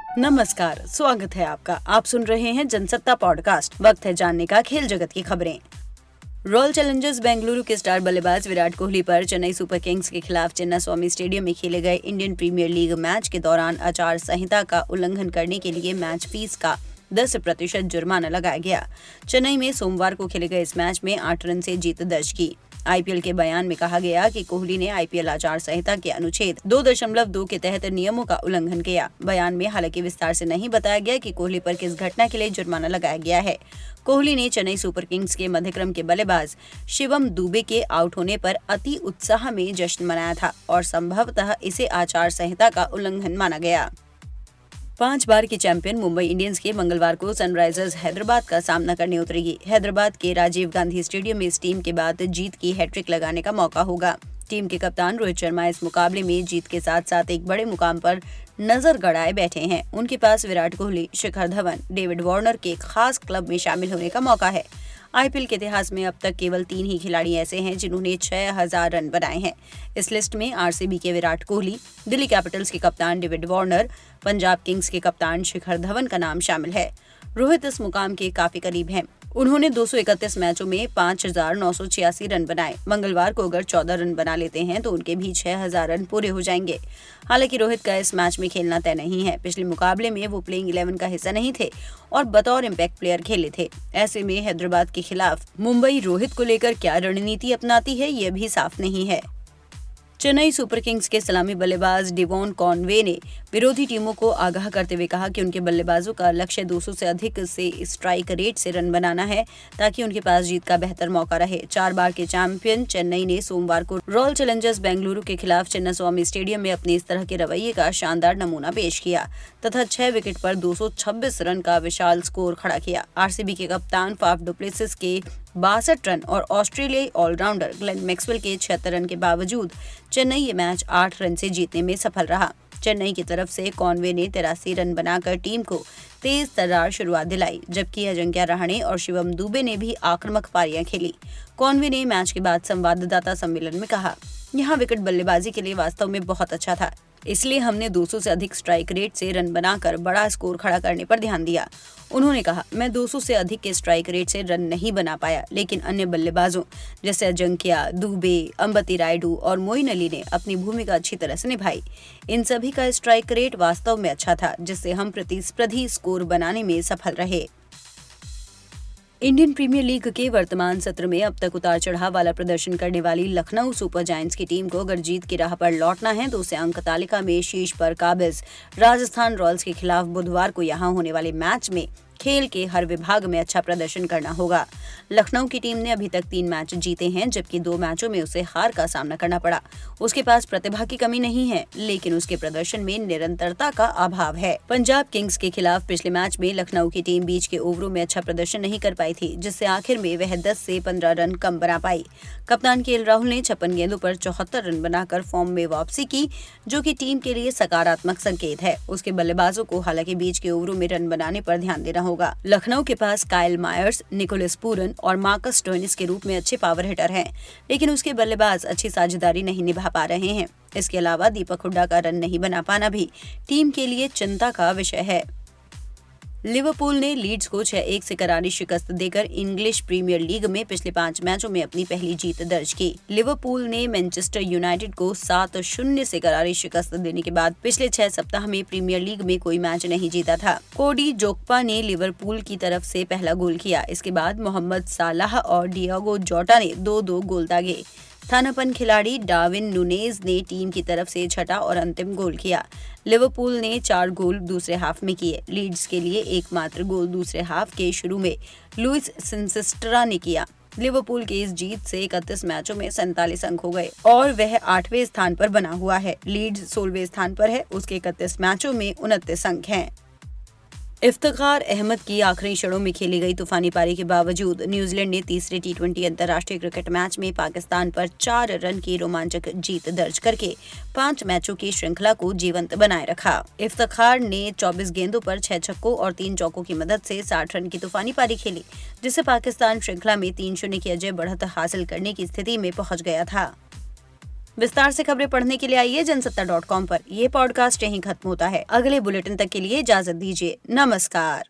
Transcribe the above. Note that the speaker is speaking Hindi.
नमस्कार, स्वागत है आपका। आप सुन रहे हैं जनसत्ता पॉडकास्ट। वक्त है जानने का खेल जगत की खबरें। रॉयल चैलेंजर्स बेंगलुरु के स्टार बल्लेबाज विराट कोहली पर चेन्नई सुपर किंग्स के खिलाफ चिन्नास्वामी स्टेडियम में खेले गए इंडियन प्रीमियर लीग मैच के दौरान आचार संहिता का उल्लंघन करने के लिए मैच फीस का 10% जुर्माना लगाया गया। चेन्नई में सोमवार को खेले गए इस मैच में 8 रन से जीत दर्ज की। आईपीएल के बयान में कहा गया कि कोहली ने आईपीएल आचार संहिता के अनुच्छेद 2.2 के तहत नियमों का उल्लंघन किया। बयान में हालांकि विस्तार से नहीं बताया गया कि कोहली पर किस घटना के लिए जुर्माना लगाया गया है। कोहली ने चेन्नई सुपर किंग्स के मध्यक्रम के बल्लेबाज शिवम दुबे के आउट होने पर अति उत्साह में जश्न मनाया था और संभवतः इसे आचार संहिता का उल्लंघन माना गया। 5 बार की चैंपियन मुंबई इंडियंस के मंगलवार को सनराइजर्स हैदराबाद का सामना करने उतरेगी। हैदराबाद के राजीव गांधी स्टेडियम में इस टीम के बाद जीत की हैट्रिक लगाने का मौका होगा। टीम के कप्तान रोहित शर्मा इस मुकाबले में जीत के साथ साथ एक बड़े मुकाम पर नजर गड़ाए बैठे हैं। उनके पास विराट कोहली, शिखर धवन, डेविड वार्नर के खास क्लब में शामिल होने का मौका है। आईपीएल के इतिहास में अब तक केवल 3 ही खिलाड़ी ऐसे हैं जिन्होंने 6000 रन बनाए हैं। इस लिस्ट में आरसीबी के विराट कोहली, दिल्ली कैपिटल्स के कप्तान डेविड वार्नर, पंजाब किंग्स के कप्तान शिखर धवन का नाम शामिल है। रोहित इस मुकाम के काफी करीब हैं। उन्होंने 231 मैचों में 5986 रन बनाए। मंगलवार को अगर 14 रन बना लेते हैं तो उनके भी 6000 रन पूरे हो जाएंगे। हालांकि रोहित का इस मैच में खेलना तय नहीं है। पिछले मुकाबले में वो प्लेइंग 11 का हिस्सा नहीं थे और बतौर इम्पैक्ट प्लेयर खेले थे। ऐसे में हैदराबाद के खिलाफ मुंबई रोहित को लेकर क्या रणनीति अपनाती है, ये भी साफ नहीं है। चेन्नई सुपर किंग्स के सलामी बल्लेबाज डेवॉन कॉनवे ने विरोधी टीमों को आगाह करते हुए कहा कि उनके बल्लेबाजों का लक्ष्य 200 से अधिक से स्ट्राइक रेट से रन बनाना है ताकि उनके पास जीत का बेहतर मौका रहे। 4 बार के चैंपियन चेन्नई ने सोमवार को रॉयल चैलेंजर्स बेंगलुरु के खिलाफ चिन्नास्वामी स्टेडियम में अपने इस तरह के रवैये का शानदार नमूना पेश किया तथा 6 विकेट पर 226 रन का विशाल स्कोर खड़ा किया। आरसीबी के कप्तान फाफ डु प्लेसिस के 62 रन और ऑस्ट्रेलियाई ऑलराउंडर ग्लेन मैक्सवेल के 76 रन के बावजूद चेन्नई ये मैच 8 रन से जीतने में सफल रहा। चेन्नई की तरफ से कॉनवे ने 83 रन बनाकर टीम को तेज तर्रार शुरुआत दिलाई, जबकि अजिंक्य रहाणे और शिवम दुबे ने भी आक्रामक पारियां खेली। कॉनवे ने मैच के बाद संवाददाता सम्मेलन में कहा, यहाँ विकेट बल्लेबाजी के लिए वास्तव में बहुत अच्छा था, इसलिए हमने 200 से अधिक स्ट्राइक रेट से रन बनाकर बड़ा स्कोर खड़ा करने पर ध्यान दिया। उन्होंने कहा, मैं 200 से अधिक के स्ट्राइक रेट से रन नहीं बना पाया, लेकिन अन्य बल्लेबाजों जैसे अजिंक्य, दुबे, अंबती रायडू और मोइन अली ने अपनी भूमिका अच्छी तरह से निभाई। इन सभी का स्ट्राइक रेट वास्तव में अच्छा था, जिससे हम प्रतिस्पर्धी स्कोर बनाने में सफल रहे। इंडियन प्रीमियर लीग के वर्तमान सत्र में अब तक उतार चढ़ाव वाला प्रदर्शन करने वाली लखनऊ सुपर जायंट्स की टीम को अगर जीत की राह पर लौटना है तो उसे अंक तालिका में शीर्ष पर काबिज राजस्थान रॉयल्स के खिलाफ बुधवार को यहां होने वाले मैच में खेल के हर विभाग में अच्छा प्रदर्शन करना होगा। लखनऊ की टीम ने अभी तक 3 मैच जीते हैं, जबकि 2 मैचों में उसे हार का सामना करना पड़ा। उसके पास प्रतिभा की कमी नहीं है, लेकिन उसके प्रदर्शन में निरंतरता का अभाव है। पंजाब किंग्स के खिलाफ पिछले मैच में लखनऊ की टीम बीच के ओवरों में अच्छा प्रदर्शन नहीं कर पाई थी, जिससे आखिर में वह 10 से 15 रन कम बना पाई। कप्तान केएल राहुल ने 56 गेंदों पर 74 रन बनाकर फॉर्म में वापसी की, जो कि टीम के लिए सकारात्मक संकेत है। उसके बल्लेबाजों को हालांकि बीच के ओवरों में रन बनाने पर ध्यान देना होगा। लखनऊ के पास काइल मायर्स, निकोलस पूरन और मार्कस स्टोइनिस के रूप में अच्छे पावर हिटर हैं, लेकिन उसके बल्लेबाज अच्छी साझेदारी नहीं निभा पा रहे हैं। इसके अलावा दीपक हुड्डा का रन नहीं बना पाना भी टीम के लिए चिंता का विषय है। लिवरपूल ने लीड्स को 6-1 से करारी शिकस्त देकर इंग्लिश प्रीमियर लीग में पिछले 5 मैचों में अपनी पहली जीत दर्ज की। लिवरपूल ने मैनचेस्टर यूनाइटेड को 7-0 से करारी शिकस्त देने के बाद पिछले 6 सप्ताह में प्रीमियर लीग में कोई मैच नहीं जीता था। कोडी जोकपा ने लिवरपूल की तरफ से पहला गोल किया। इसके बाद मोहम्मद सालाह और डियागो जोटा ने 2-2 गोल दागे। स्थानापन्न खिलाड़ी डार्विन नुनेज ने टीम की तरफ से छठा और अंतिम गोल किया। लिवरपूल ने 4 गोल दूसरे हाफ में किए। लीड्स के लिए एकमात्र गोल दूसरे हाफ के शुरू में लुइस सिनसिस्टरा ने किया। लिवरपूल की इस जीत से 31 मैचों में 47 अंक हो गए और वह 8वें स्थान पर बना हुआ है। लीड्स 16वें स्थान पर है, उसके 31 मैचों में 29 अंक हैं। इफ्तिखार अहमद की आखिरी क्षणों में खेली गई तूफानी पारी के बावजूद न्यूजीलैंड ने तीसरे टी20 अंतर्राष्ट्रीय क्रिकेट मैच में पाकिस्तान पर 4 रन की रोमांचक जीत दर्ज करके 5 मैचों की श्रृंखला को जीवंत बनाए रखा। इफ्तिखार ने 24 गेंदों पर 6 छक्कों और 3 चौकों की मदद से 60 रन की तूफानी पारी खेली, जिससे पाकिस्तान श्रृंखला में 3-0 की अजय बढ़त हासिल करने की स्थिति में पहुंच गया था। विस्तार से खबरें पढ़ने के लिए आइए जनसत्ता.com पर। ये पॉडकास्ट यहीं खत्म होता है। अगले बुलेटिन तक के लिए इजाजत दीजिए। नमस्कार।